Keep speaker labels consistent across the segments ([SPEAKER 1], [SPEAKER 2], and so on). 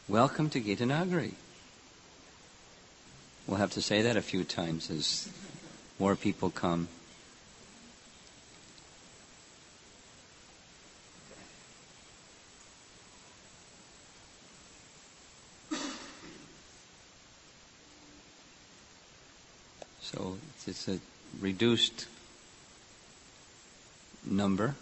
[SPEAKER 1] Welcome to Gitanagari. We'll have to say that a few times as more people come. So it's a reduced number.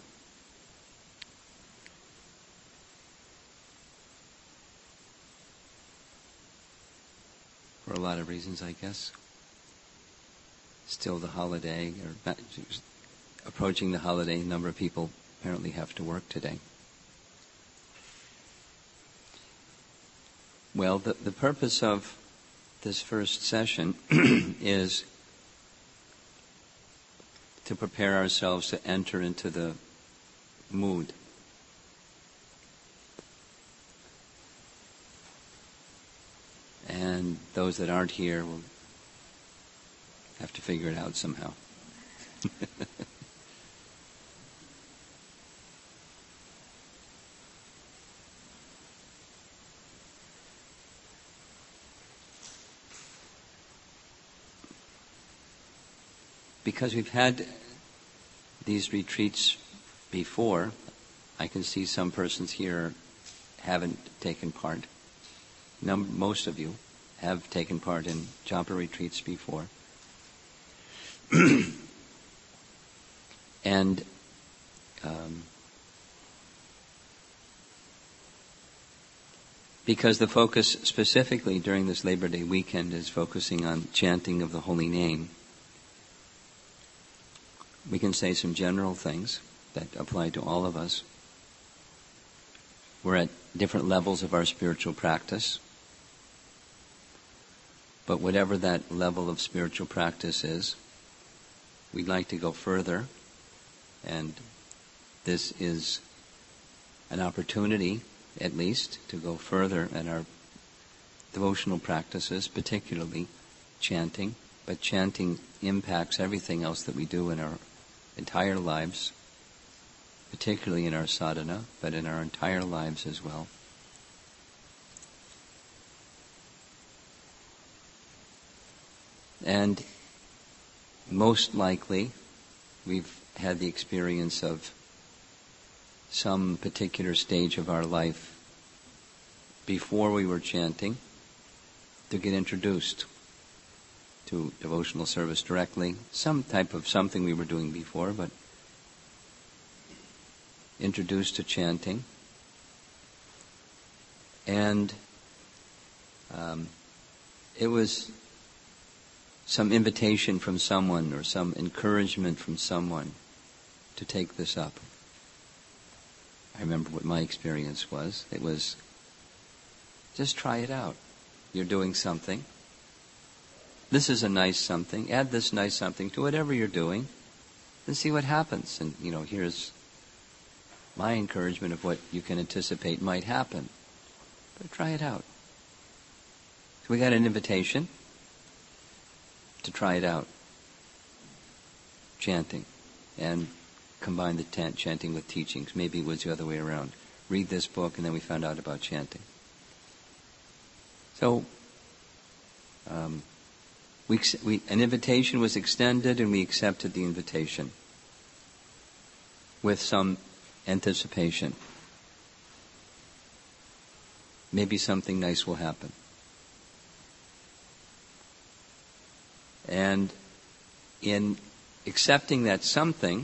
[SPEAKER 1] For a lot of reasons, I guess. Still the holiday, or approaching the holiday, a number of people apparently have to work today. Well, the purpose of this first session is to prepare ourselves to enter into the mood. And those that aren't here will have to figure it out somehow. Because we've had these retreats before, I can see some persons here haven't taken part. Most of you have taken part in japa retreats before. And because the focus specifically during this Labor Day weekend is focusing on chanting of the holy name, we can say some general things that apply to all of us. We're at different levels of our spiritual practice. But whatever that level of spiritual practice is, we'd like to go further. And this is an opportunity, at least, to go further in our devotional practices, particularly chanting. But chanting impacts everything else that we do in our entire lives, particularly in our sadhana, but in our entire lives as well. And most likely, we've had the experience of some particular stage of our life before we were chanting to get introduced to devotional service directly. Some type of something we were doing before, but introduced to chanting. And it was some invitation from someone or some encouragement from someone to take this up. I remember what my experience was. It was, just try it out. You're doing something. This is a nice something. Add this nice something to whatever you're doing and see what happens. And, here's my encouragement of what you can anticipate might happen. But try it out. So we got an invitation to try it out. Chanting. And combine the chanting with teachings. Maybe it was the other way around. Read this book and then we found out about chanting. So, an invitation was extended and we accepted the invitation with some anticipation. Maybe something nice will happen. And in accepting that something,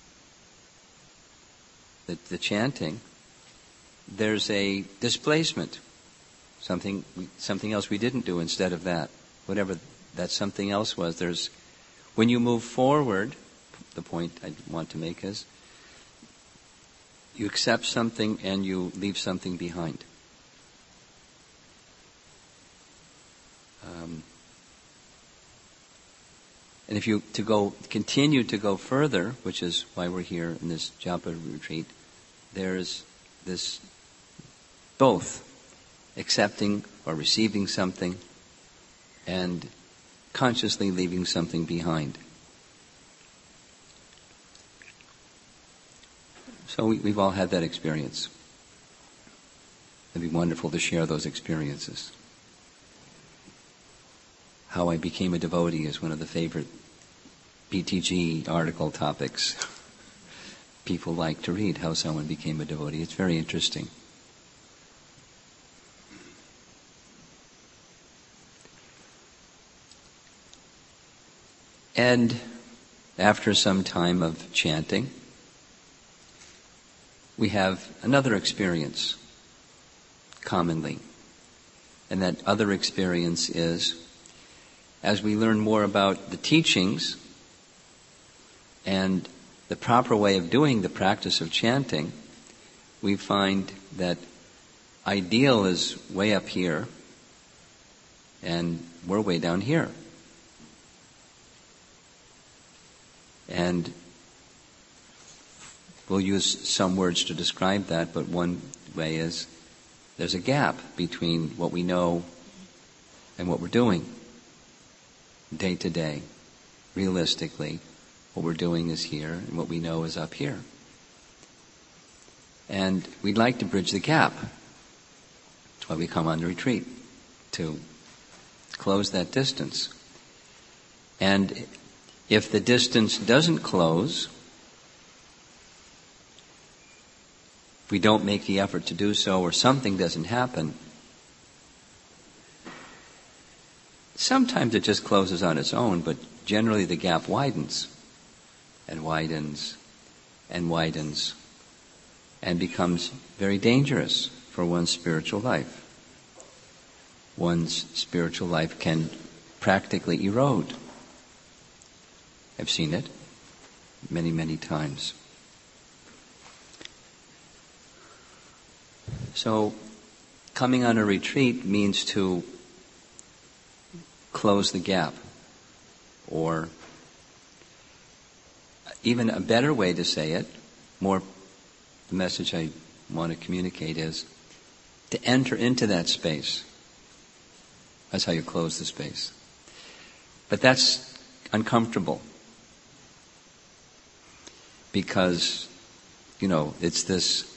[SPEAKER 1] the chanting, there's a displacement. Something else we didn't do instead of that. Whatever that something else was. When you move forward, the point I want to make is, you accept something and you leave something behind. And if you continue to go further, which is why we're here in this japa retreat, there's this both accepting or receiving something and consciously leaving something behind. So we've all had that experience. It'd be wonderful to share those experiences. How I became a devotee is one of the favorite BTG article topics. People like to read how someone became a devotee. It's very interesting. And after some time of chanting, we have another experience commonly. And that other experience is, as we learn more about the teachings and the proper way of doing the practice of chanting, we find that ideal is way up here and we're way down here. And we'll use some words to describe that, but one way is there's a gap between what we know and what we're doing day to day. Realistically, what we're doing is here and what we know is up here. And we'd like to bridge the gap. That's why we come on the retreat, to close that distance. And if the distance doesn't close, if we don't make the effort to do so, or something doesn't happen, sometimes it just closes on its own, but generally the gap widens and widens and widens and becomes very dangerous for one's spiritual life. One's spiritual life can practically erode. I've seen it many, many times. So, coming on a retreat means to close the gap. Or even a better way to say it, the message I want to communicate is to enter into that space. That's how you close the space. But that's uncomfortable. Because, it's this,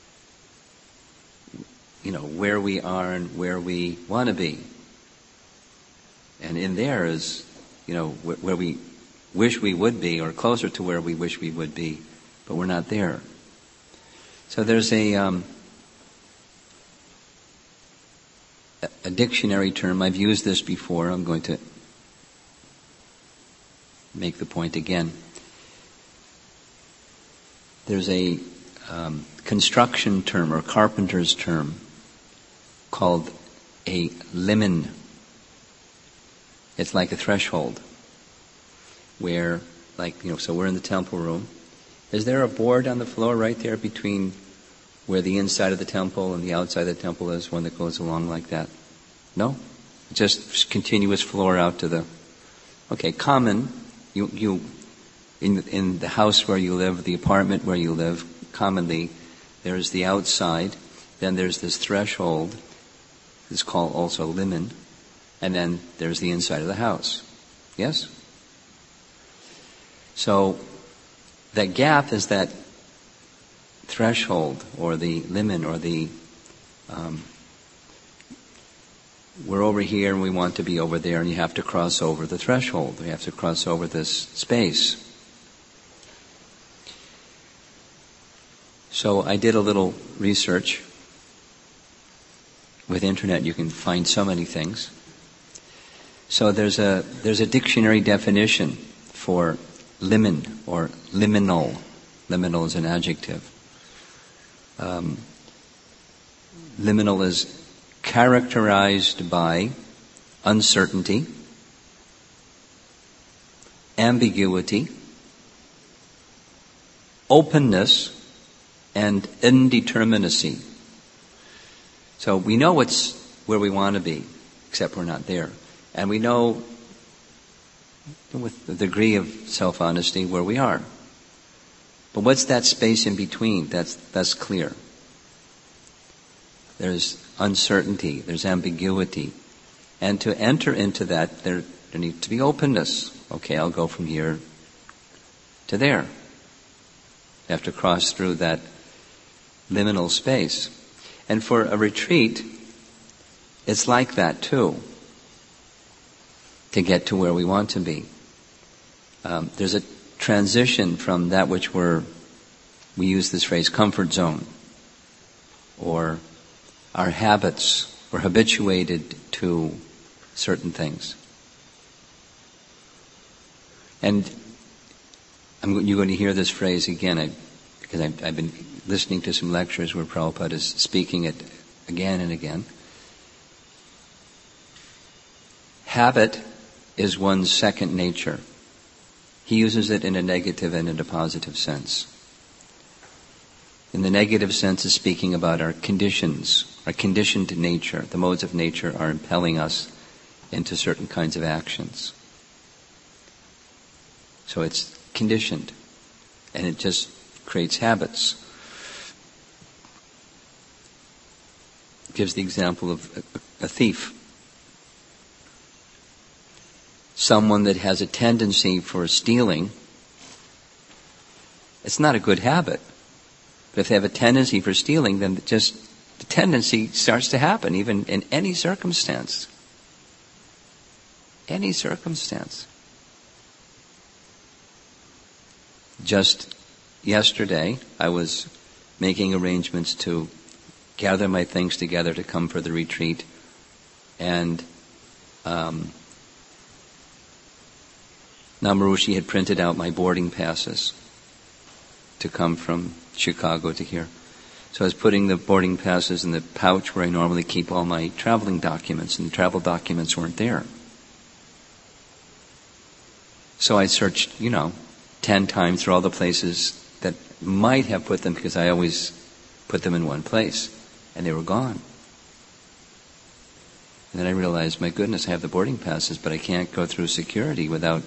[SPEAKER 1] where we are and where we want to be. And in there is, where we wish we would be, or closer to where we wish we would be, but we're not there. So there's a dictionary term. I've used this before. I'm going to make the point again. There's a construction term or carpenter's term called a limen. It's like a threshold where, so we're in the temple room. Is there a board on the floor right there between where the inside of the temple and the outside of the temple is, one that goes along like that? No? Just continuous floor out to the... Okay, common, you in the house where you live, the apartment where you live, commonly there's the outside, then there's this threshold, it's called also limen, and then there's the inside of the house. Yes? So that gap is that threshold, or the limen, or the we're over here and we want to be over there, and you have to cross over the threshold. We have to cross over this space. So I did a little research. With internet you can find so many things. So there's a dictionary definition for limen or liminal. Liminal is an adjective. Liminal is characterized by uncertainty, ambiguity, openness, and indeterminacy. So we know what's where we want to be, except we're not there. And we know with a degree of self-honesty where we are. But what's that space in between? That's clear. There's uncertainty, there's ambiguity. And to enter into that, there needs to be openness. Okay, I'll go from here to there. You have to cross through that liminal space. And for a retreat, it's like that too, to get to where we want to be. There's a transition from that which we use this phrase, comfort zone, or our habits. We're habituated to certain things. And you're going to hear this phrase again, because I've been listening to some lectures where Prabhupada is speaking it again and again. Habit is one's second nature. He uses it in a negative and in a positive sense. In the negative sense is speaking about our conditions, our conditioned nature. The modes of nature are impelling us into certain kinds of actions. So it's conditioned, and it just creates habits. Gives the example of a thief. Someone that has a tendency for stealing, it's not a good habit. But if they have a tendency for stealing, then just the tendency starts to happen, even in any circumstance. Any circumstance. Just yesterday, I was making arrangements to gather my things together to come for the retreat, and Namarushi had printed out my boarding passes to come from Chicago to here. So I was putting the boarding passes in the pouch where I normally keep all my traveling documents, and the travel documents weren't there. So I searched, 10 times through all the places that might have put them, because I always put them in one place, and they were gone. And then I realized, my goodness, I have the boarding passes, but I can't go through security without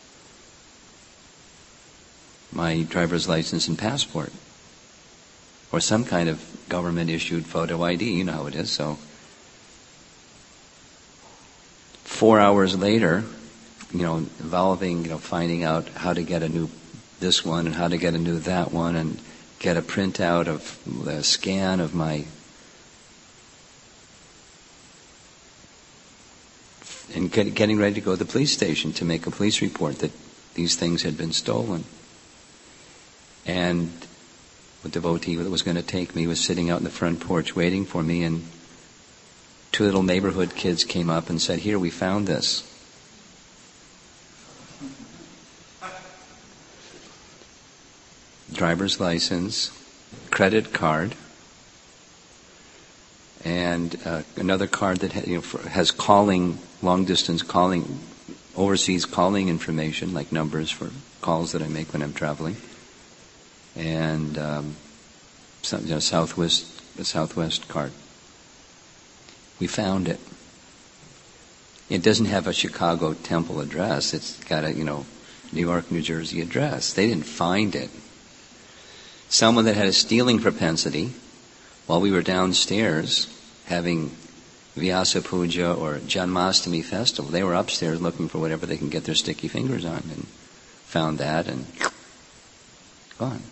[SPEAKER 1] my driver's license and passport, or some kind of government-issued photo ID. You know how it is. So 4 hours later, involving, finding out how to get a new this one and how to get a new that one, and get a printout of the scan of my, and getting ready to go to the police station to make a police report that these things had been stolen. And the devotee that was going to take me was sitting out in the front porch waiting for me, and 2 little neighborhood kids came up and said, "Here, we found this." Driver's license, credit card, and another card that has calling, long-distance calling, overseas calling information, like numbers for calls that I make when I'm traveling, and Southwest card. We found it. It doesn't have a Chicago temple address. It's got a New York, New Jersey address. They didn't find it. Someone that had a stealing propensity, while we were downstairs having Vyasa Puja or Janmashtami festival, they were upstairs looking for whatever they can get their sticky fingers on, and found that, and gone.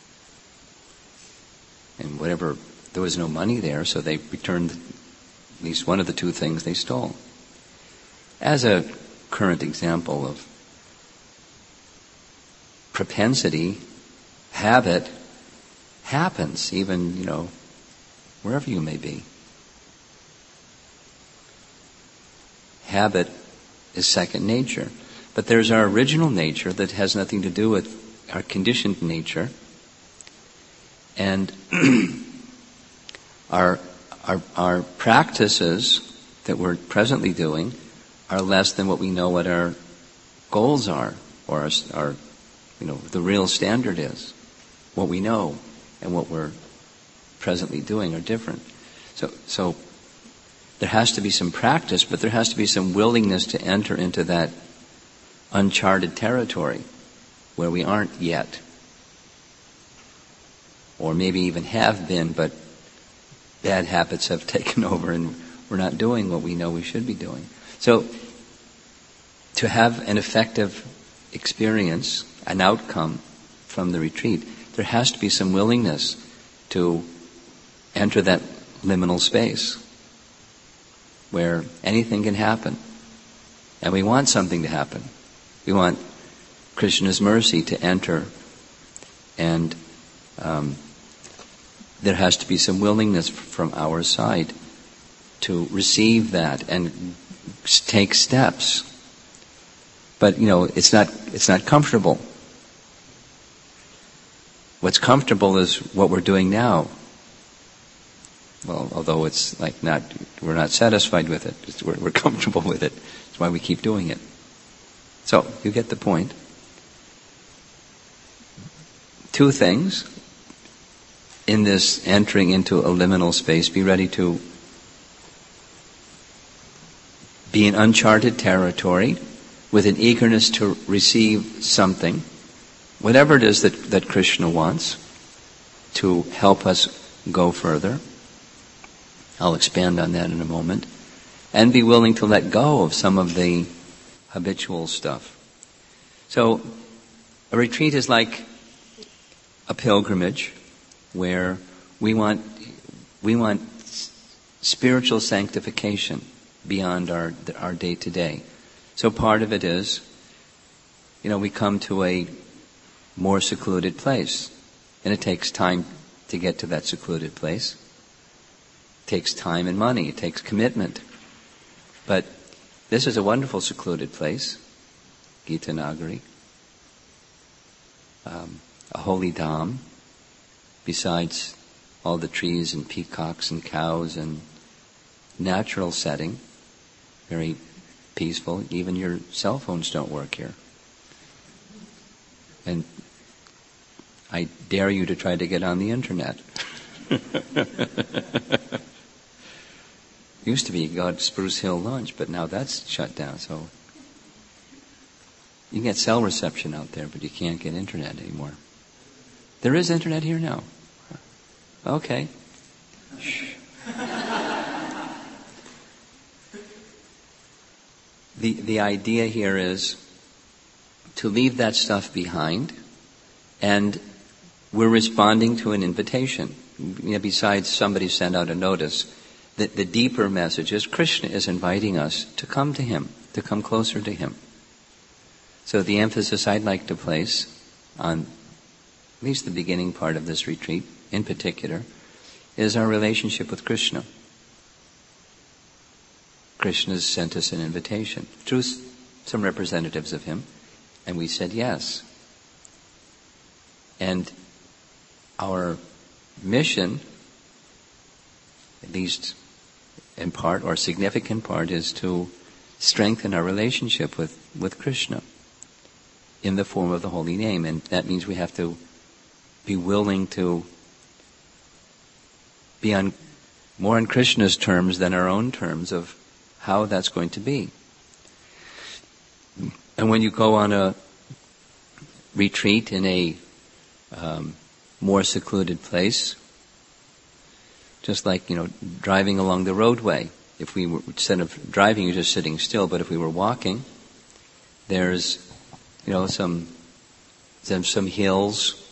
[SPEAKER 1] And whatever, there was no money there, so they returned at least one of the 2 things they stole. As a current example of propensity, habit happens even, wherever you may be. Habit is second nature. But there's our original nature that has nothing to do with our conditioned nature. And our practices that we're presently doing are less than what we know what our goals are, or our the real standard is. What we know and what we're presently doing are different. So there has to be some practice, but there has to be some willingness to enter into that uncharted territory where we aren't yet, or maybe even have been, but bad habits have taken over and we're not doing what we know we should be doing. So to have an effective experience, an outcome from the retreat, there has to be some willingness to enter that liminal space where anything can happen. And we want something to happen. We want Krishna's mercy to enter, and there has to be some willingness from our side to receive that and take steps. But it's not comfortable. What's comfortable is what we're doing now. Well, although it's we're not satisfied with it. We're comfortable with it. That's why we keep doing it. So, you get the point. Two things in this entering into a liminal space. Be ready to be in uncharted territory with an eagerness to receive something, whatever it is that Krishna wants, to help us go further. I'll expand on that in a moment. And be willing to let go of some of the habitual stuff. So, a retreat is like a pilgrimage where we want spiritual sanctification beyond our day-to-day. So part of it is, we come to a more secluded place. And it takes time to get to that secluded place. It takes time and money. It takes commitment. But this is a wonderful secluded place, Gita Nagari. A holy dham, besides all the trees and peacocks and cows and natural setting, very peaceful. Even your cell phones don't work here. And I dare you to try to get on the internet. Used to be you got Spruce Hill lunch, but now that's shut down. So you can get cell reception out there, but you can't get internet anymore. There is internet here now. Okay. Shh. The idea here is to leave that stuff behind, and we're responding to an invitation. Besides somebody sent out a notice, that the deeper message is Krishna is inviting us to come to Him, to come closer to Him. So the emphasis I'd like to place on at least the beginning part of this retreat, in particular, is our relationship with Krishna. Krishna has sent us an invitation through some representatives of Him, and we said yes. And our mission, at least in part, or significant part, is to strengthen our relationship with Krishna in the form of the holy name. And that means we have to be willing to be more on Krishna's terms than our own terms of how that's going to be. And when you go on a retreat in a more secluded place, just like, driving along the roadway. If we were, instead of driving, you're just sitting still, but if we were walking, there's, some hills,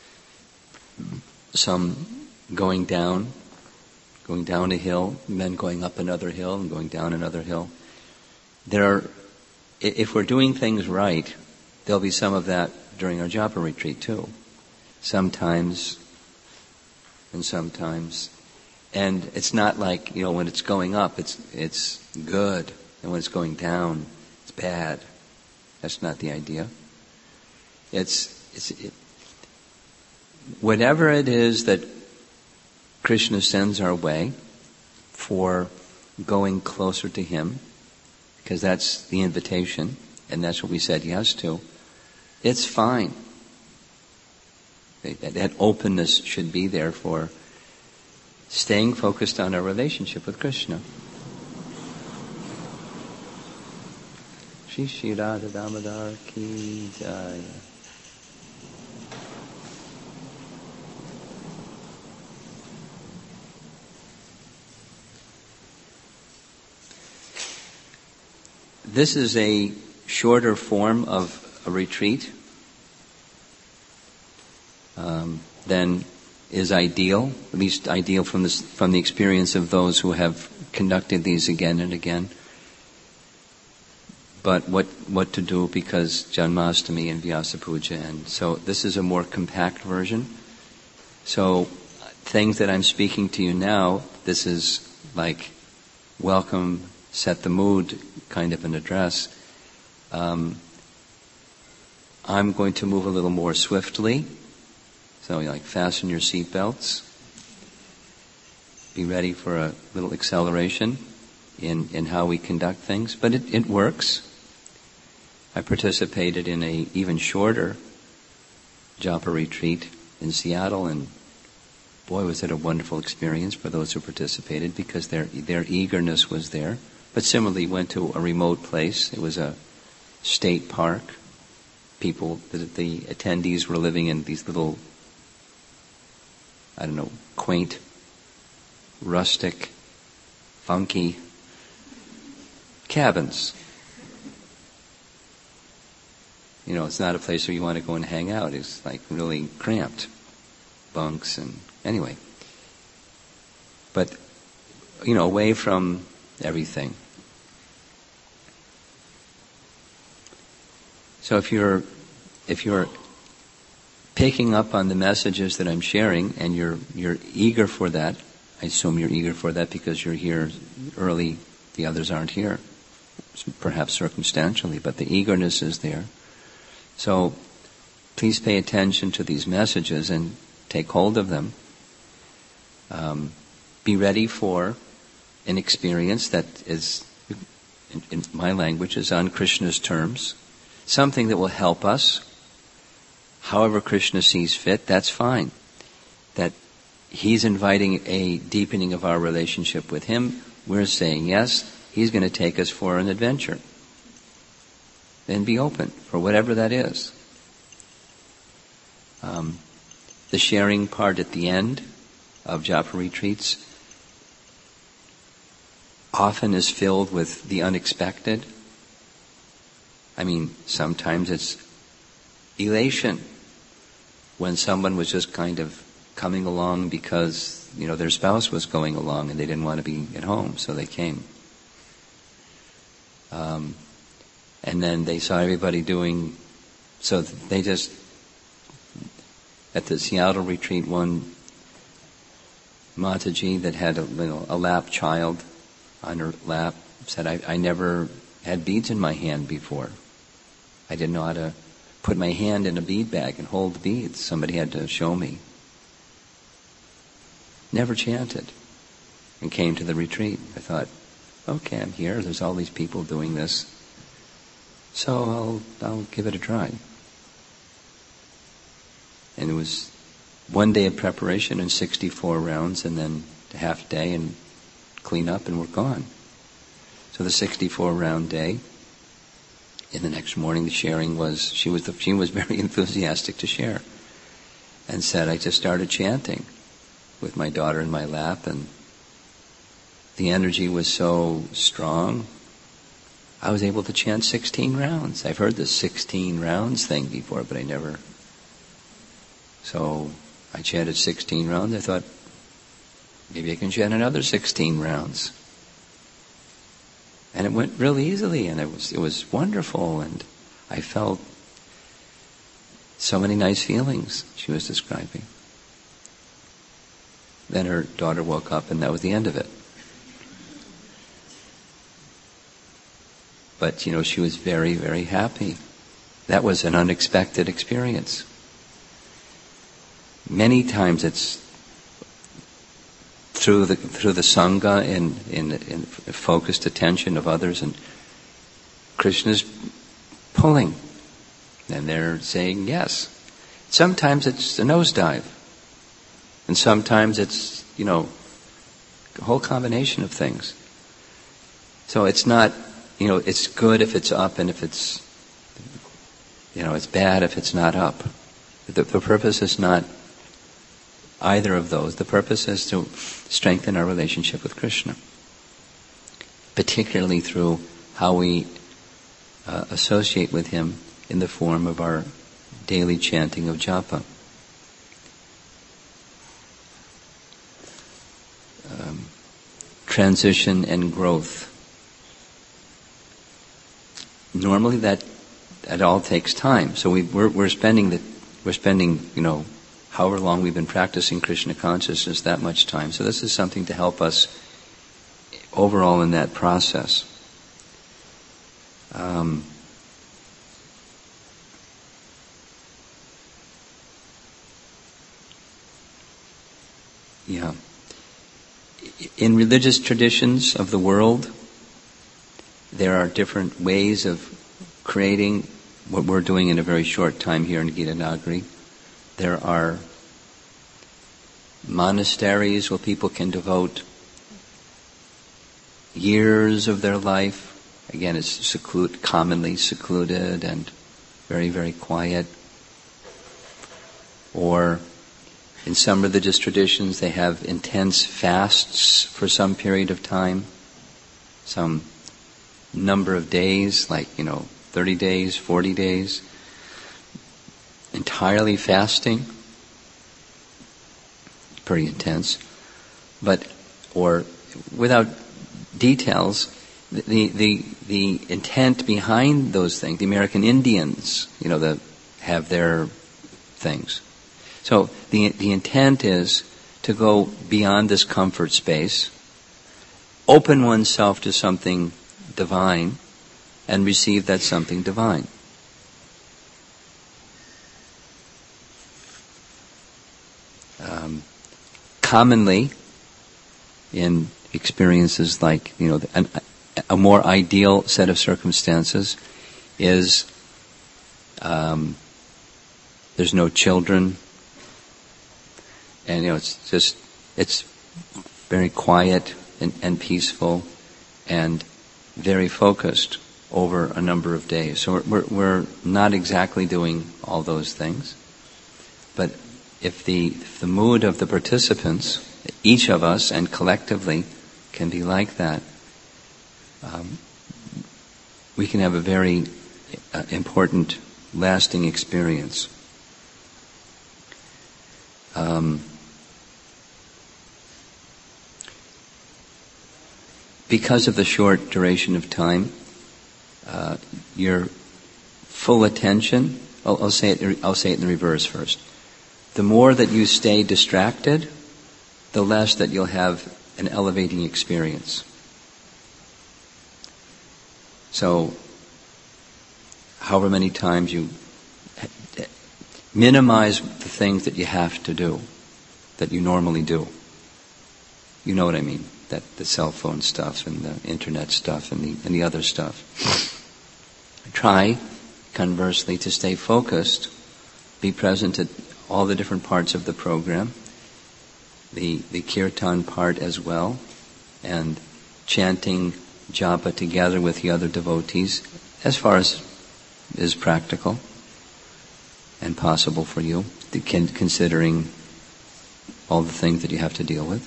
[SPEAKER 1] some going down a hill, and then going up another hill and going down another hill. If we're doing things right, there'll be some of that during our japa retreat too. Sometimes and sometimes. And it's not like, when it's going up, it's good. And when it's going down, it's bad. That's not the idea. Whatever it is that Krishna sends our way for going closer to Him, because that's the invitation, and that's what we said yes to, it's fine. That openness should be there for staying focused on our relationship with Krishna. Shri Shri Radha Damodar Ki Jaya. This is a shorter form of a retreat than is ideal, at least ideal from the experience of those who have conducted these again and again. But what to do because Janmashtami and Vyasa Puja, and so this is a more compact version. So things that I'm speaking to you now, this is like welcome, set the mood kind of an address. I'm going to move a little more swiftly. So like fasten your seatbelts. Be ready for a little acceleration in how we conduct things. But it works. I participated in a even shorter japa retreat in Seattle, and boy, was it a wonderful experience for those who participated because their eagerness was there. But similarly, went to a remote place. It was a state park. People, the attendees were living in these little, quaint, rustic, funky cabins. It's not a place where you want to go and hang out. It's like really cramped. Bunks and anyway. But, away from everything. So if you're picking up on the messages that I'm sharing and you're eager for that, I assume you're eager for that because you're here early, the others aren't here, perhaps circumstantially, but the eagerness is there. So please pay attention to these messages and take hold of them. Be ready for an experience that is, in my language, is on Krishna's terms. Something that will help us. However Krishna sees fit, that's fine. That He's inviting a deepening of our relationship with Him. We're saying yes. He's going to take us for an adventure. Then be open for whatever that is. The sharing part at the end of japa retreats often is filled with the unexpected. Sometimes it's elation when someone was just kind of coming along because, their spouse was going along and they didn't want to be at home, so they came. And then they saw everybody doing, so they just, at the Seattle retreat, one Mataji that had a lap child on her lap said, I never had beads in my hand before. I didn't know how to put my hand in a bead bag and hold the beads. Somebody had to show me. Never chanted and came to the retreat. I thought, okay, I'm here. There's all these people doing this. So I'll give it a try. And it was one day of preparation and 64 rounds and then a half day and clean up and we're gone. So the 64 round day, in the next morning the sharing was, she was very enthusiastic to share and said, I just started chanting with my daughter in my lap and the energy was so strong. I was able to chant 16 rounds. I've heard the 16 rounds thing before, but I never. So I chanted 16 rounds. I thought, maybe I can chant another 16 rounds. And it went real easily, and it was wonderful, and I felt so many nice feelings she was describing. Then her daughter woke up, and that was the end of it. But, she was very, very happy. That was an unexpected experience. Many times it's through the Sangha in focused attention of others, and Krishna's pulling, and they're saying yes. Sometimes it's a nosedive, and sometimes it's, a whole combination of things. So it's not, it's good if it's up, and if it's, it's bad if it's not up. The purpose is not either of those. The purpose is to strengthen our relationship with Krishna, particularly through how we associate with Him in the form of our daily chanting of japa. transition and growth. Normally that all takes time. So we're spending however long we've been practicing Krishna consciousness, that much time. So this is something to help us overall in that process. Yeah. In religious traditions of the world, there are different ways of creating what we're doing in a very short time here in Gita Nagari. There are monasteries where people can devote years of their life. Again, it's commonly secluded and very, very quiet. Or in some religious traditions, they have intense fasts for some period of time, some number of days, like, 30 days, 40 days, entirely fasting. Pretty intense. Or without details, the intent behind those things, the American Indians, have their things. So the intent is to go beyond this comfort space, open oneself to something divine, and receive that something divine. Commonly, in experiences like, a more ideal set of circumstances is there's no children, and it's very quiet and peaceful and very focused over a number of days. So we're not exactly doing all those things, but if the mood of the participants, each of us and collectively, can be like that, we can have a very important, lasting experience. Because of the short duration of time, your full attention, I'll say it in the reverse first. The more that you stay distracted, the less that you'll have an elevating experience. So, however many times you minimize the things that you have to do, that you normally do. You know what I mean? That the cell phone stuff and the internet stuff and the other stuff. Try, conversely, to stay focused, be present at all the different parts of the program, the kirtan part as well, and chanting japa together with the other devotees, as far as is practical and possible for you, considering all the things that you have to deal with.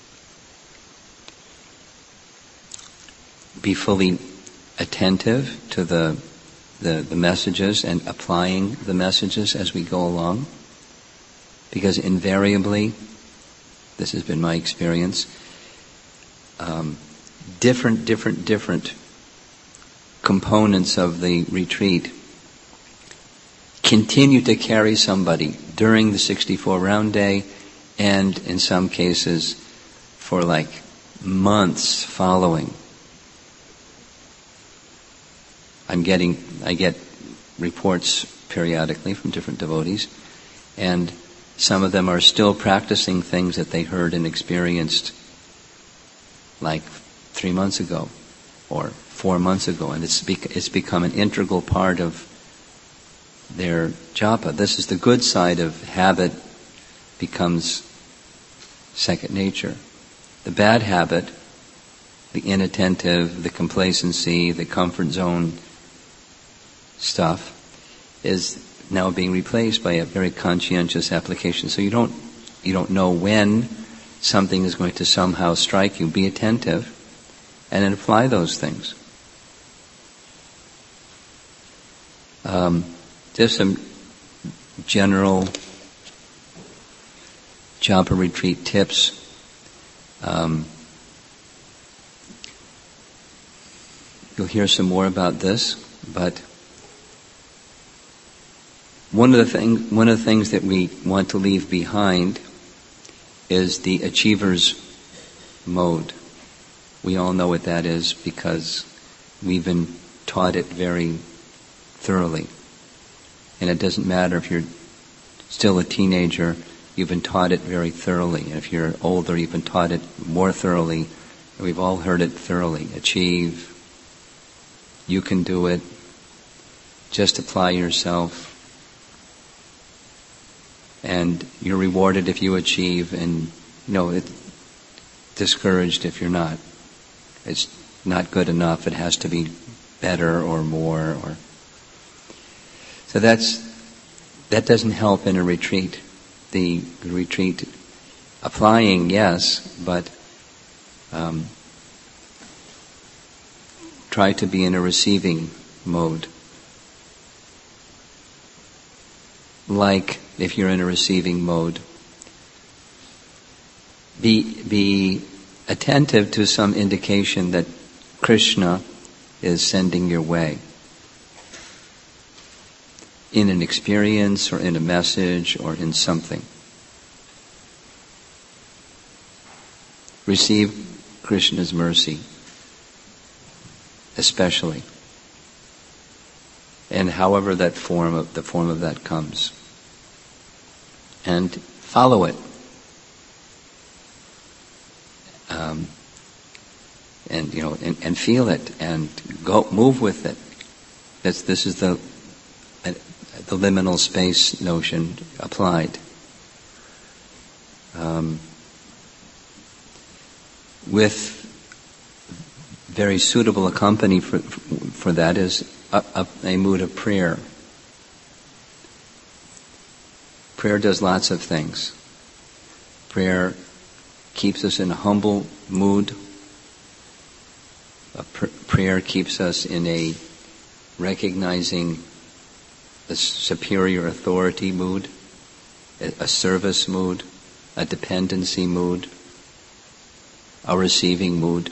[SPEAKER 1] Be fully attentive to the messages and applying the messages as we go along, because invariably, this has been my experience, different components of the retreat continue to carry somebody during the 64-round day, and in some cases for like months following. I get reports periodically from different devotees, and some of them are still practicing things that they heard and experienced like 3 months ago or 4 months ago, and it's become an integral part of their japa. This is the good side of habit, becomes second nature. The bad habit, the inattentive, the complacency, the comfort zone stuff, is now being replaced by a very conscientious application. So you don't know when something is going to somehow strike you. Be attentive and then apply those things. Just some general japa retreat tips. You'll hear some more about this, but one of the things that we want to leave behind is the achiever's mode. We all know what that is because we've been taught it very thoroughly. And it doesn't matter if you're still a teenager, you've been taught it very thoroughly. And if you're older, you've been taught it more thoroughly. And we've all heard it thoroughly. Achieve. You can do it. Just apply yourself. And you're rewarded if you achieve, and it's discouraged if you're not. It's not good enough. It has to be better or more. So that doesn't help in a retreat. The retreat, applying, yes, but try to be in a receiving mode. Like if you're in a receiving mode, be attentive to some indication that Krishna is sending your way in an experience or in a message or in something. Receive Krishna's mercy, especially, and however the form of that comes, and follow it, and feel it, and move with it. This is the liminal space notion applied. With very suitable accompany for that is a mood of prayer. Prayer does lots of things. Prayer keeps us in a humble mood. Prayer keeps us in a recognizing a superior authority mood, a service mood, a dependency mood, a receiving mood.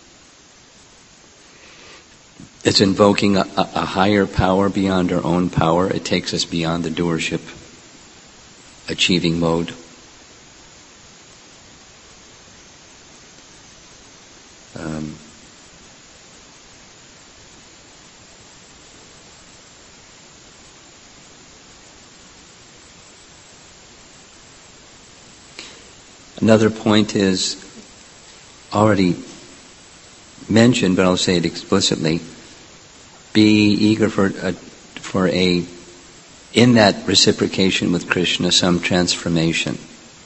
[SPEAKER 1] It's invoking a higher power beyond our own power. It takes us beyond the doership, achieving mode. Another point is already mentioned, but I'll say it explicitly. Be eager for in that reciprocation with Krishna, some transformation.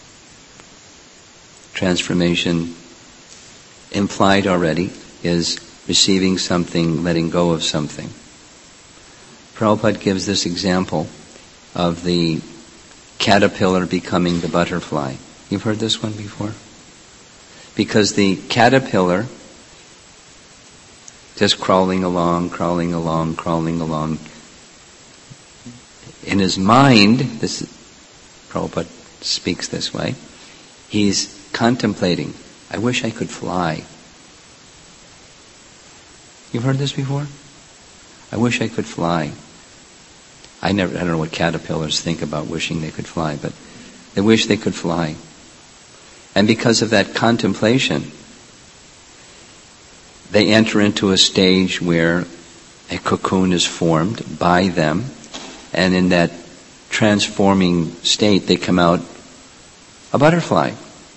[SPEAKER 1] Transformation implied already is receiving something, letting go of something. Prabhupada gives this example of the caterpillar becoming the butterfly. You've heard this one before? Because the caterpillar, just crawling along, in his mind, Prabhupada speaks this way, he's contemplating, I wish I could fly. You've heard this before? I wish I could fly. I don't know what caterpillars think about wishing they could fly, but they wish they could fly. And because of that contemplation, they enter into a stage where a cocoon is formed by them, and in that transforming state they come out a butterfly.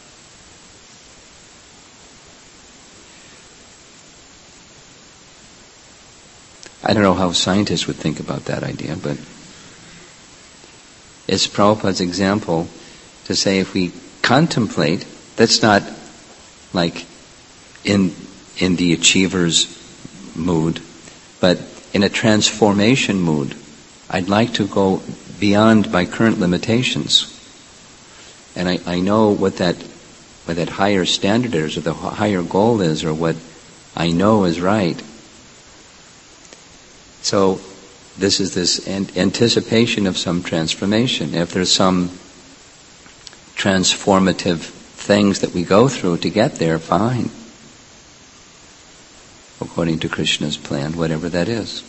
[SPEAKER 1] I don't know how scientists would think about that idea, but it's Prabhupada's example to say if we contemplate, that's not like in the achiever's mood, but in a transformation mood. I'd like to go beyond my current limitations. And I know what that higher standard is, or the higher goal is, or what I know is right. So this is this anticipation of some transformation. If there's some transformative things that we go through to get there, fine. according to Krishna's plan, whatever that is.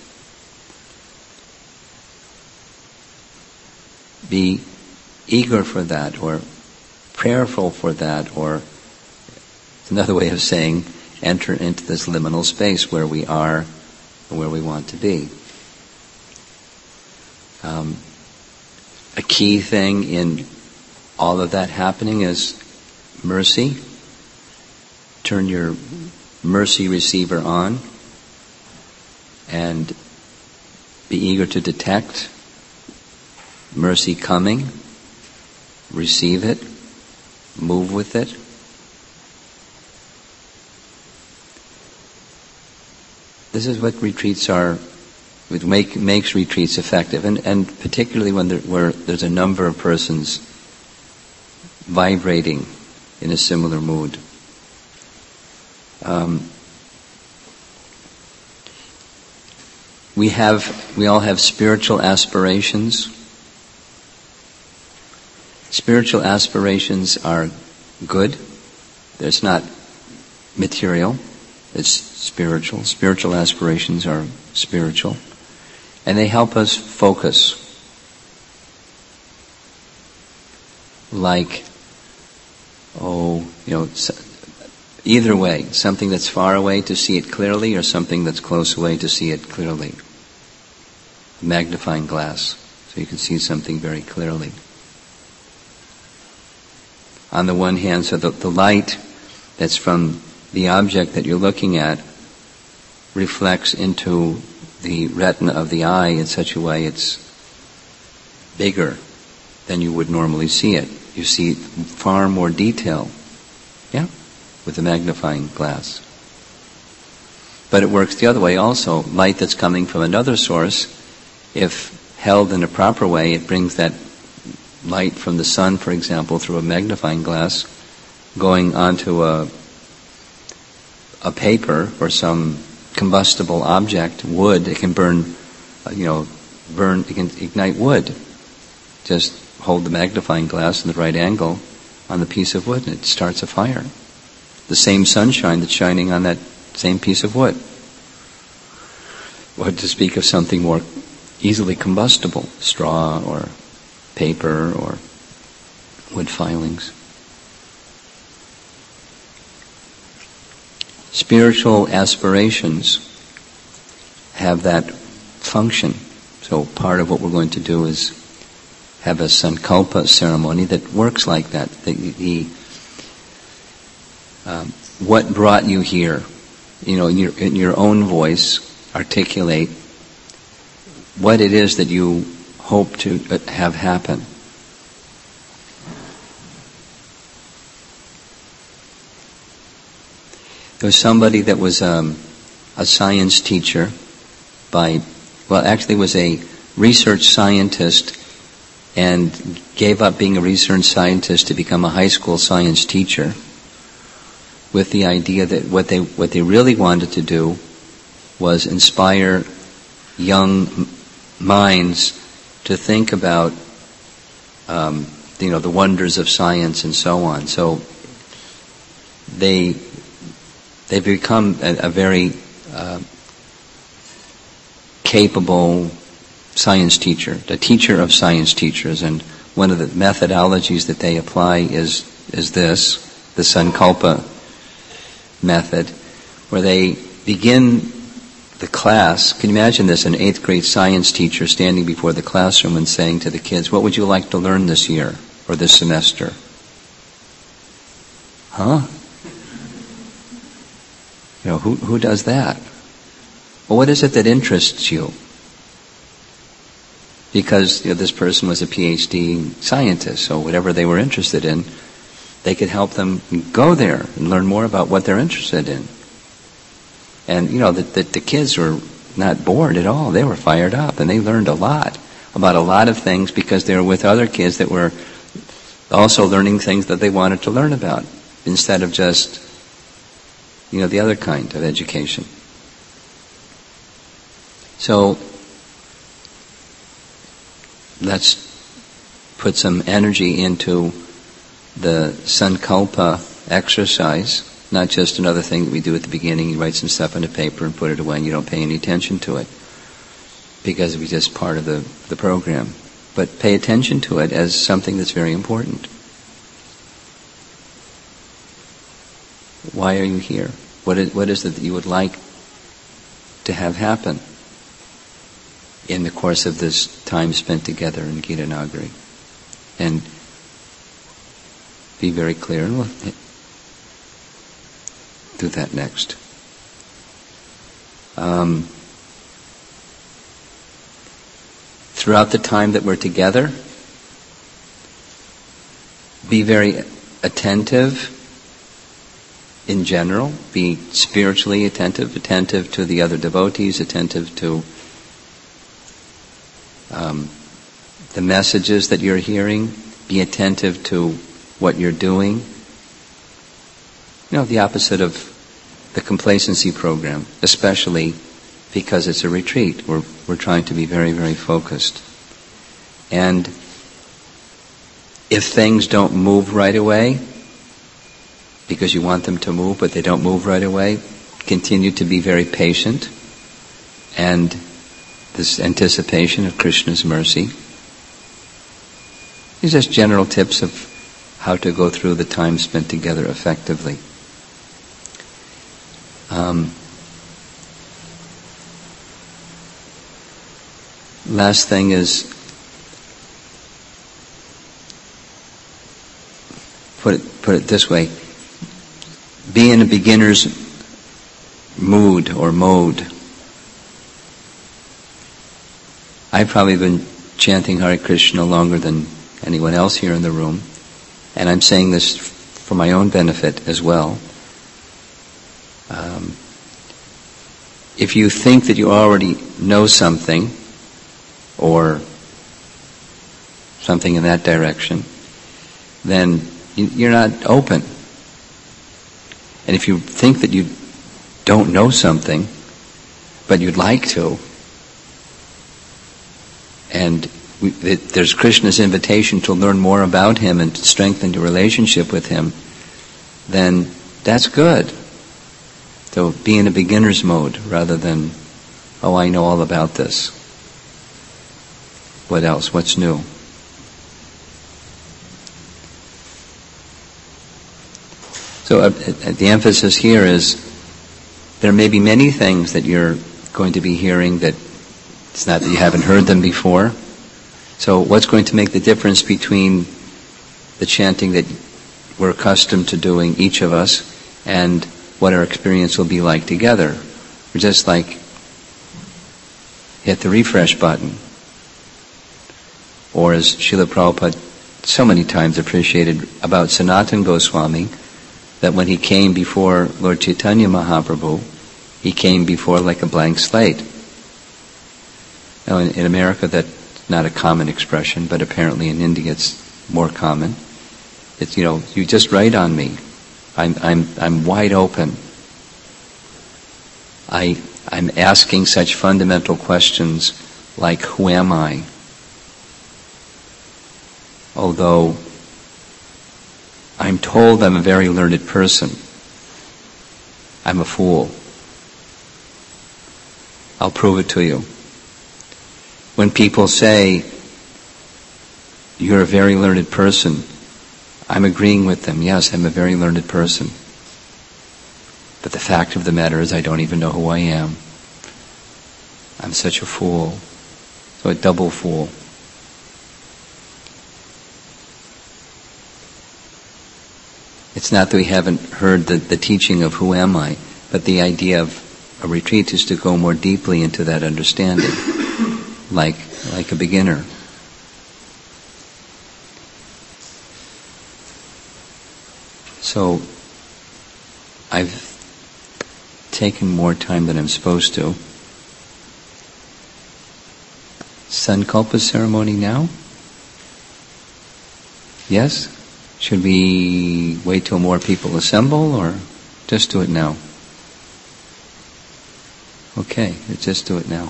[SPEAKER 1] Be eager for that, or prayerful for that, or another way of saying, enter into this liminal space where we are and where we want to be. A key thing in all of that happening is mercy. Turn your mercy receiver on and be eager to detect mercy coming, receive it, move with it. This is what retreats are, it makes retreats effective, and particularly where there's a number of persons vibrating in a similar mood. We all have spiritual aspirations. Spiritual aspirations are good. It's not material. It's spiritual. Spiritual aspirations are spiritual. And they help us focus. Like, either way, something that's far away to see it clearly, or something that's close away to see it clearly. A magnifying glass, so you can see something very clearly. On the one hand, so the light that's from the object that you're looking at reflects into the retina of the eye in such a way it's bigger than you would normally see it. You see far more detail, with the magnifying glass. But it works the other way also. Light that's coming from another source, if held in a proper way, it brings that light from the sun, for example, through a magnifying glass, going onto a paper or some combustible object, wood. It can burn, it can ignite wood. Just hold the magnifying glass in the right angle on the piece of wood and it starts a fire. The same sunshine that's shining on that same piece of wood. Or to speak of something more easily combustible, straw or paper or wood filings. Spiritual aspirations have that function. So part of what we're going to do is have a sankalpa ceremony that works like that. What brought you here? In your own voice, articulate what it is that you hope to have happen. There was somebody that was a science teacher was a research scientist and gave up being a research scientist to become a high school science teacher, with the idea that what they really wanted to do was inspire young minds to think about the wonders of science and so on. So they've become a very capable science teacher, a teacher of science teachers, and one of the methodologies that they apply is this, the Sankalpa method, where they begin the class. Can you imagine this, an 8th grade science teacher standing before the classroom and saying to the kids, what would you like to learn this year or this semester? Huh? Who does that? Well, what is it that interests you? Because this person was a PhD scientist, so whatever they were interested in, they could help them go there and learn more about what they're interested in. And the kids were not bored at all. They were fired up, and they learned a lot about a lot of things because they were with other kids that were also learning things that they wanted to learn about, instead of just the other kind of education. So let's put some energy into the Sankalpa exercise, not just another thing that we do at the beginning. You write some stuff on a paper and put it away and you don't pay any attention to it because it was just part of the program. But pay attention to it as something that's very important. Why are you here? What is it that you would like to have happen in the course of this time spent together in Gita Nagari? And be very clear, and we'll do that next. Throughout the time that we're together, be very attentive in general, be spiritually attentive to the other devotees, attentive to the messages that you're hearing, be attentive to what you're doing. You know, the opposite of the complacency program, especially because it's a retreat. We're trying to be very, very focused. And if things don't move right away, because you want them to move, but they don't move right away, continue to be very patient, and this anticipation of Krishna's mercy. These are just general tips of how to go through the time spent together effectively. Last thing is, put it this way, be in a beginner's mood or mode. I've probably been chanting Hare Krishna longer than anyone else here in the room, and I'm saying this for my own benefit as well. If you think that you already know something, or something in that direction, then you're not open. And if you think that you don't know something, but you'd like to, and there's Krishna's invitation to learn more about Him and to strengthen your relationship with Him, then that's good. So be in a beginner's mode rather than, oh, I know all about this. What else? What's new? So the emphasis here is there may be many things that you're going to be hearing that it's not that you haven't heard them before. So what's going to make the difference between the chanting that we're accustomed to doing, each of us, and what our experience will be like together? We're just like hit the refresh button. Or as Srila Prabhupada so many times appreciated about Sanatana Goswami, that when he came before Lord Chaitanya Mahaprabhu, he came before like a blank slate. Now in America that's not a common expression, but apparently in India it's more common. It's, you just write on me. I'm wide open. I'm asking such fundamental questions like, who am I? Although I'm told I'm a very learned person, I'm a fool. I'll prove it to you. When people say, you're a very learned person, I'm agreeing with them. Yes, I'm a very learned person. But the fact of the matter is I don't even know who I am. I'm such a fool. So a double fool. It's not that we haven't heard the teaching of who am I, but the idea of a retreat is to go more deeply into that understanding, like a beginner. So I've taken more time than I'm supposed to. Sankalpa ceremony now? Yes? Should we wait till more people assemble, or just do it now? Okay, let's just do it now.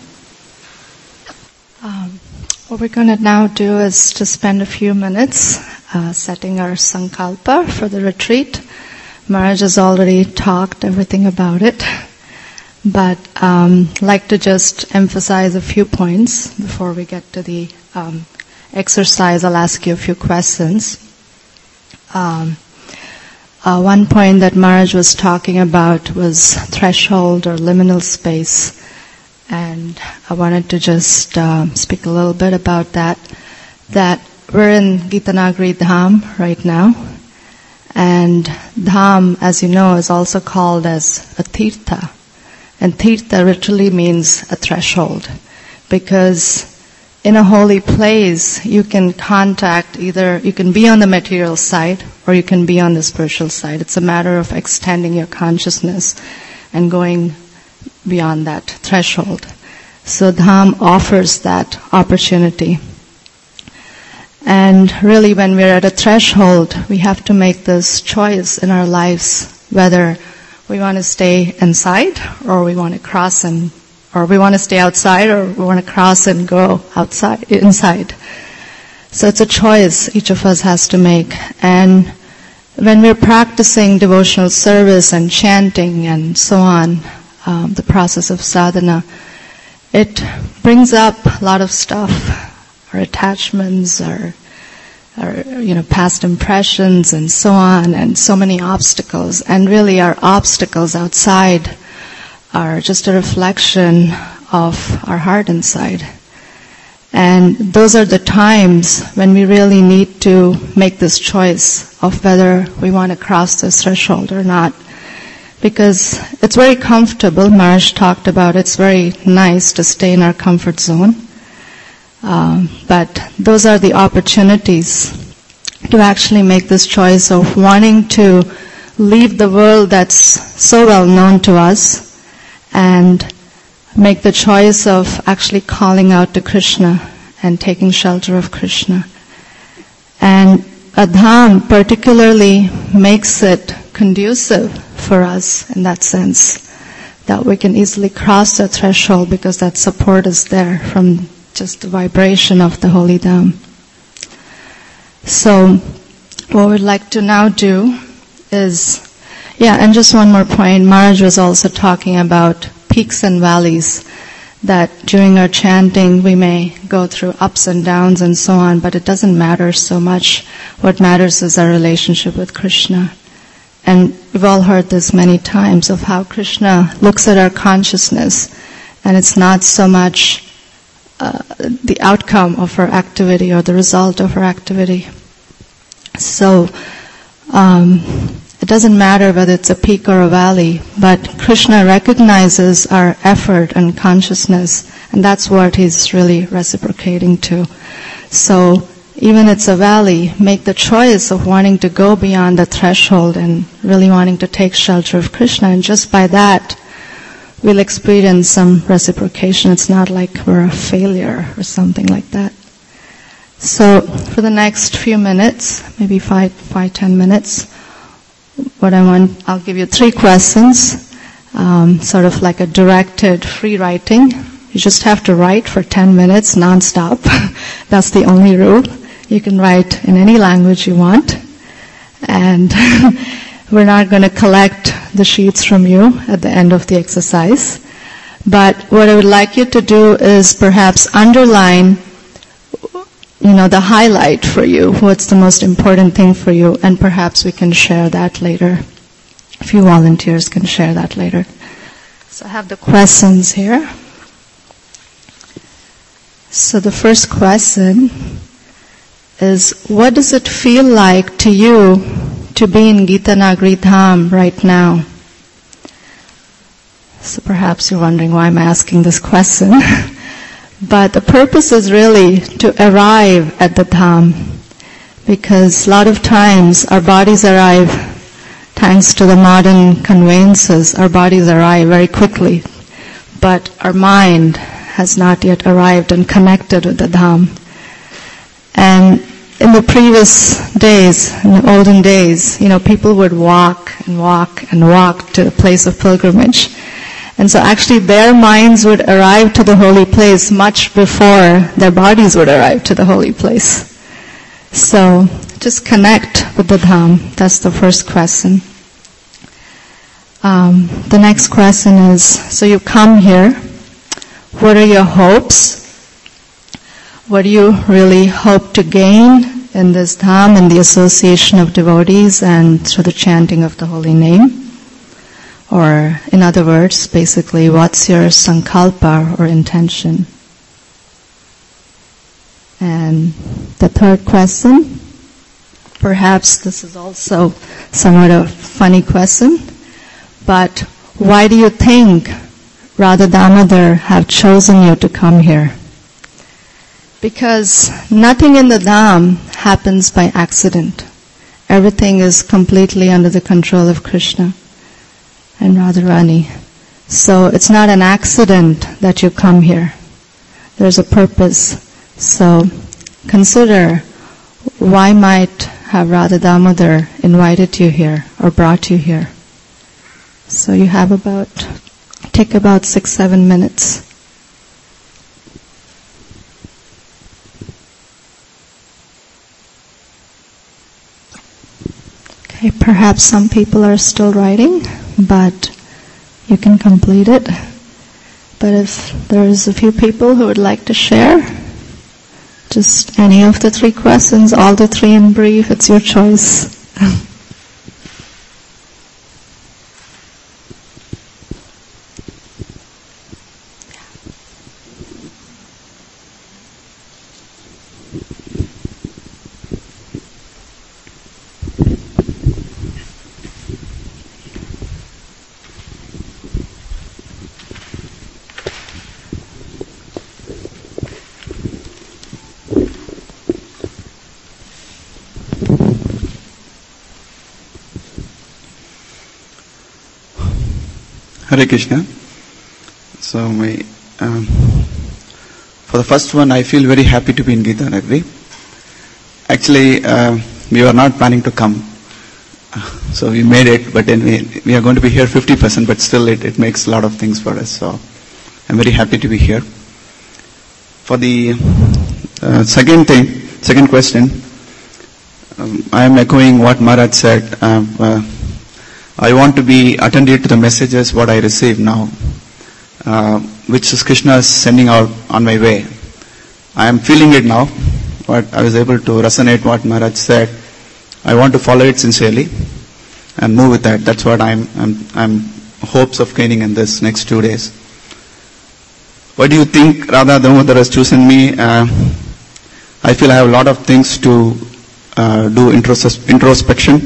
[SPEAKER 2] What we're going to now do is to spend a few minutes setting our sankalpa for the retreat, Maharaj has already talked everything about it, but like to just emphasize a few points before we get to the exercise. I'll ask you a few questions. One point that Maharaj was talking about was threshold or liminal space, and I wanted to just speak a little bit about that. That we're in Gitanagari Dham right now, and Dham, as you know, is also called as a Tirtha, and Tirtha literally means a threshold, because in a holy place, you can contact either, you can be on the material side or you can be on the spiritual side. It's a matter of extending your consciousness and going beyond that threshold. So Dham offers that opportunity. And really when we're at a threshold, we have to make this choice in our lives, whether we want to stay inside or we want to cross and or we want to stay outside, or we want to cross and go inside. So it's a choice each of us has to make. And when we're practicing devotional service and chanting and so on, the process of sadhana, it brings up a lot of stuff, our attachments, our past impressions and so on, and so many obstacles. And really our obstacles outside are just a reflection of our heart inside. And those are the times when we really need to make this choice of whether we want to cross this threshold or not. Because it's very comfortable, Maharaj talked about it's very nice to stay in our comfort zone. But those are the opportunities to actually make this choice of wanting to leave the world that's so well known to us and make the choice of actually calling out to Krishna and taking shelter of Krishna. And Dham particularly makes it conducive for us in that sense, that we can easily cross the threshold because that support is there from just the vibration of the holy Dham. So what we'd like to now do is, and just one more point, Maharaj was also talking about peaks and valleys, that during our chanting we may go through ups and downs and so on, but it doesn't matter so much. What matters is our relationship with Krishna. And we've all heard this many times of how Krishna looks at our consciousness, and it's not so much the outcome of our activity or the result of our activity. So it doesn't matter whether it's a peak or a valley, but Krishna recognizes our effort and consciousness, and that's what he's really reciprocating to. So even it's a valley, make the choice of wanting to go beyond the threshold and really wanting to take shelter of Krishna, and just by that we'll experience some reciprocation. It's not like we're a failure or something like that. So for the next few minutes, maybe 5-10 minutes, I'll give you 3 questions, sort of like a directed free writing. You just have to write for 10 minutes non-stop. That's the only rule. You can write in any language you want. And we're not going to collect the sheets from you at the end of the exercise. But what I would like you to do is perhaps underline the highlight for you, what's the most important thing for you, and perhaps we can share that later. A few volunteers can share that later. So I have the questions here. So the first question is, what does it feel like to you to be in Gitanagari Dham right now? So perhaps you're wondering why I'm asking this question. But the purpose is really to arrive at the Dham, because a lot of times our bodies arrive, thanks to the modern conveyances, our bodies arrive very quickly, but our mind has not yet arrived and connected with the Dham. And in the previous days, in the olden days, people would walk and walk and walk to the place of pilgrimage. And so actually their minds would arrive to the holy place much before their bodies would arrive to the holy place. So just connect with the Dham. That's the first question. The next question is, so you come here, what are your hopes? What do you really hope to gain in this dham, in the association of devotees and through the chanting of the holy name? Or, in other words, basically, what's your sankalpa or intention? And the third question, perhaps this is also somewhat a funny question, but why do you think Radha Damodar have chosen you to come here? Because nothing in the dham happens by accident. Everything is completely under the control of Krishna and Radharani. So it's not an accident that you come here. There's a purpose. So consider, why might have Radha Damodar invited you here or brought you here? So you have take about 6-7 minutes. Okay, perhaps some people are still writing, but you can complete it. But if there's a few people who would like to share, just any of the 3 questions, all the 3 in brief, it's your choice.
[SPEAKER 3] Hare Krishna. So for the first one, I feel very happy to be in Gita Nagari. Actually, we were not planning to come. So we made it, but then we are going to be here 50%, but still it makes a lot of things for us. So I'm very happy to be here. For the second question, I am echoing what Maharaj said. I want to be attentive to the messages what I receive now, which is Krishna is sending out on my way. I am feeling it now, but I was able to resonate what Maharaj said. I want to follow it sincerely and move with that. That's what I'm hopes of gaining in this next 2 days. Why do you think Radha Damodar has chosen me? I feel I have a lot of things to do introspection.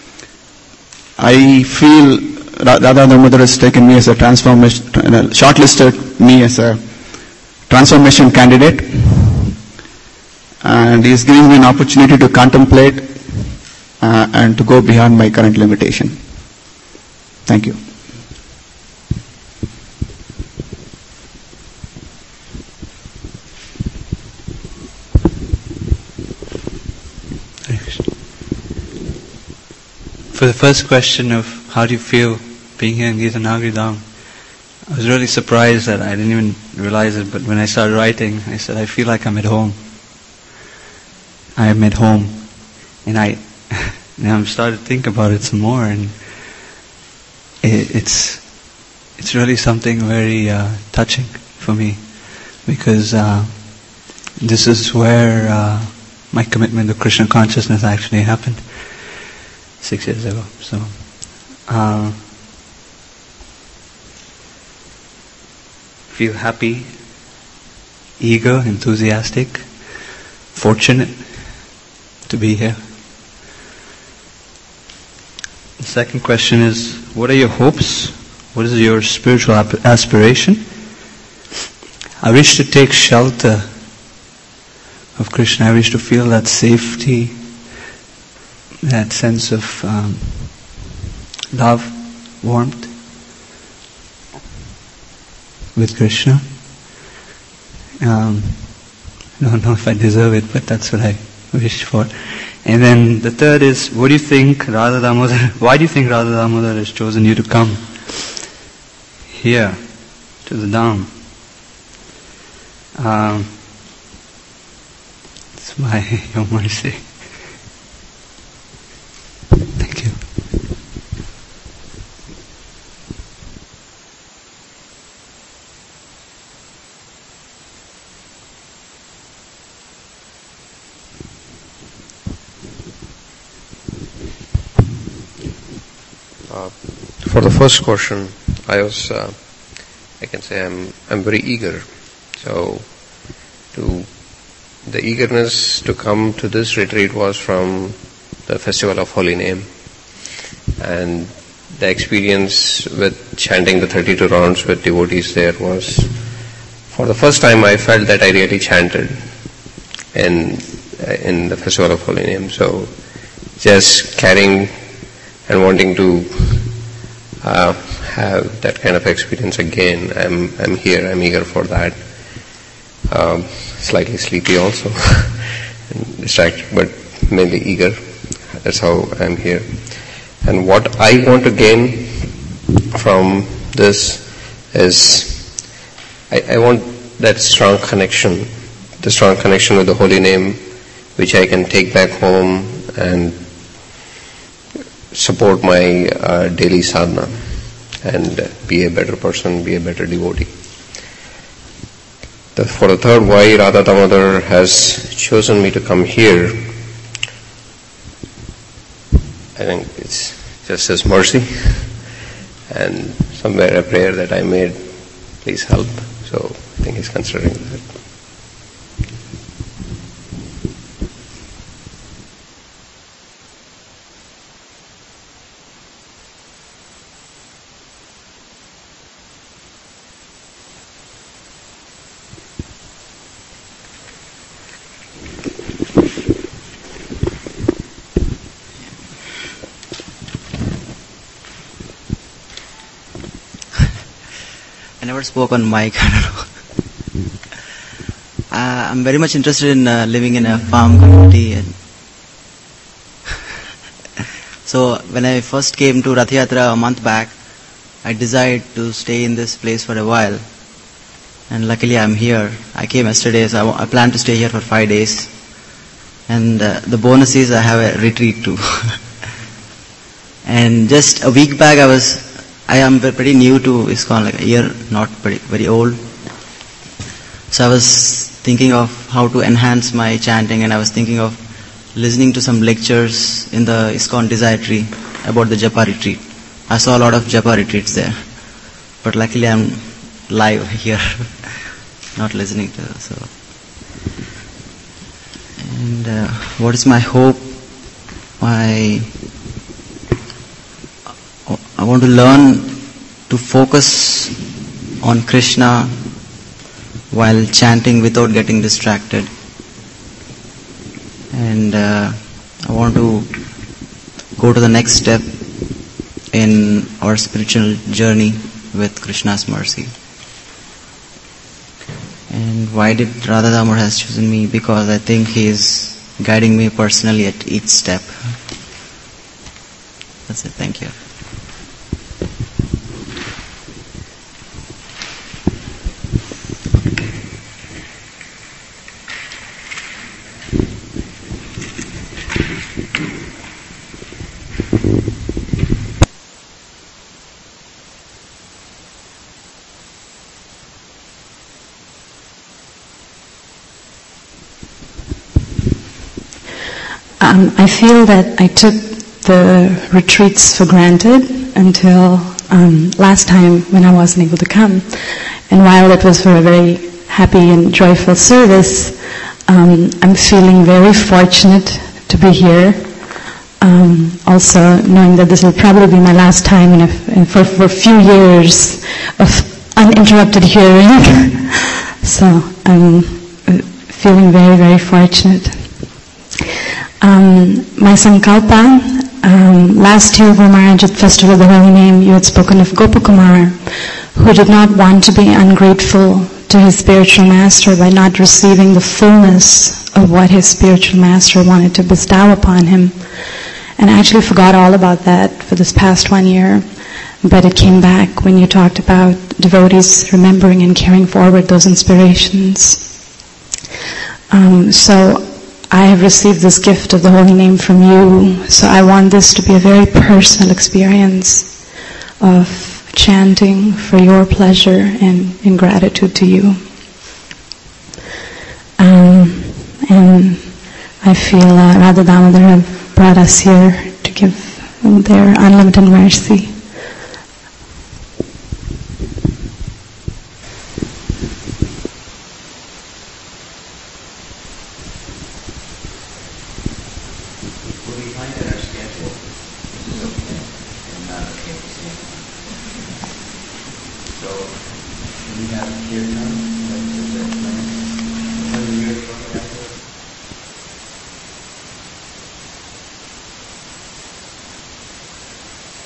[SPEAKER 3] I feel Radha Damodar has taken me as a transformation, shortlisted me as a transformation candidate, and he is giving me an opportunity to contemplate and to go beyond my current limitation. Thank you.
[SPEAKER 4] For the first question of how do you feel being here in Gita Nagari Dham, I was really surprised that I didn't even realize it, but when I started writing, I said, I feel like I'm at home. I am at home. And I now started to think about it some more, and it's really something very touching for me, because this is where my commitment to Krishna consciousness actually happened 6 years ago. So feel happy, eager, enthusiastic, fortunate to be here. The second question is, what are your hopes? What is your spiritual aspiration? I wish to take shelter of Krishna. I wish to feel that safety, that sense of love, warmth with Krishna. I don't know if I deserve it, but that's what I wish for. And then the third is, what do you think Radha Damodar, why do you think Radha Damodar has chosen you to come here to the Dham? It's my Your Mercy. Thank you.
[SPEAKER 5] For the first question, I can say I'm very eager. So, the eagerness to come to this retreat was from the Festival of Holy Name, and the experience with chanting the 32 rounds with devotees there was, for the first time I felt that I really chanted in the Festival of Holy Name. So, just carrying and wanting to have that kind of experience again, I'm here, I'm eager for that. Slightly sleepy also, and distracted, but mainly eager. That's how I'm here. And what I want to gain from this is, I want that strong connection, the strong connection with the Holy Name, which I can take back home and support my daily sadhana and be a better person, be a better devotee. For the third, why Radha Damodar has chosen me to come here, I think it's just His mercy and somewhere a prayer that I made, please help. So I think He's considering that.
[SPEAKER 6] I never spoke on mic. I don't know. I'm very much interested in living in a farm community. And so when I first came to Rath Yatra a month back, I decided to stay in this place for a while. And luckily I'm here. I came yesterday, so I plan to stay here for 5 days. And the bonus is I have a retreat too. And just a week back I am pretty new to ISKCON, like a year, not very old. So I was thinking of how to enhance my chanting, and I was thinking of listening to some lectures in the ISKCON Desire Tree about the Japa retreat. I saw a lot of Japa retreats there, but luckily I'm live here, not listening to it. So. And what is my hope? I want to learn to focus on Krishna while chanting without getting distracted. And I want to go to the next step in our spiritual journey with Krishna's mercy. And why did Radha Damodar has chosen me? Because I think he is guiding me personally at each step. That's it. Thank you.
[SPEAKER 7] I feel that I took the retreats for granted until last time when I wasn't able to come. And while it was for a very happy and joyful service, I'm feeling very fortunate to be here. Also knowing that this will probably be my last time for a few years of uninterrupted hearing. So I'm feeling very, very fortunate. My sankalpa, last year Guru Maharaj at Festival of the Holy Name, you had spoken of Gopakumar, who did not want to be ungrateful to his spiritual master by not receiving the fullness of what his spiritual master wanted to bestow upon him. And I actually forgot all about that for this past 1 year, but it came back when you talked about devotees remembering and carrying forward those inspirations. So I have received this gift of the Holy Name from you, so I want this to be a very personal experience of chanting for your pleasure and in gratitude to you. And I feel Radha Damodar have brought us here to give their unlimited mercy.
[SPEAKER 3] Will we find that our schedule is okay and not okay at the same time? So, we have kirtan, like is that plan? When the years looking at it?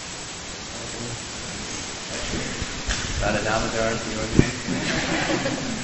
[SPEAKER 3] Radha Damodar, the organization.